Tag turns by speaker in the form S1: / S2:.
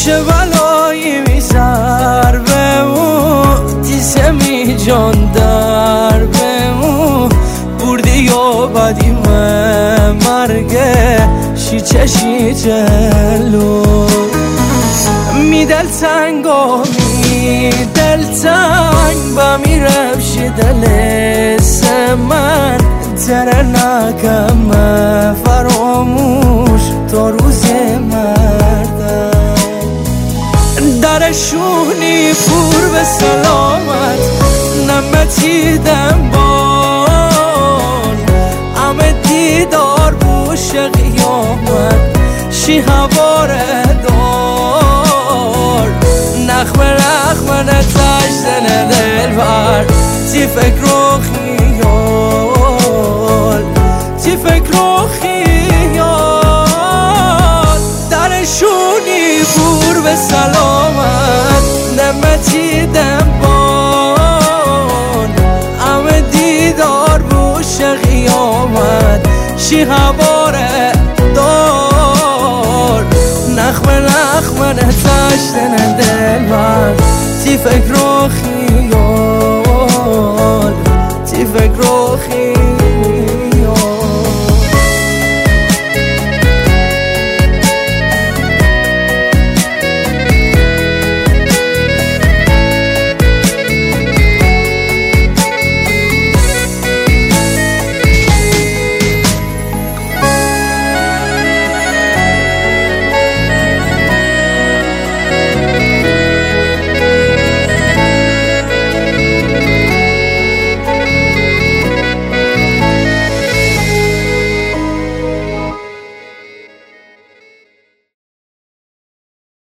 S1: چه بلایی میسر بمون دیسه می جان در بمون بردی و بدی مرگه شی چشی جلو می دل تنگ و می دل تنگ با می رفشی دل من تره نکم فراموش تا روز مردم درشونی پور به سلامت نمتیدم بان همه دیدار بوش قیامت شی هواره دار نخمه نتشتن دل بر تی فکر و خیال تی فکر و خیال درشونی بور به سلامت نمتی دنبان همه دیدار بوش قیامت شی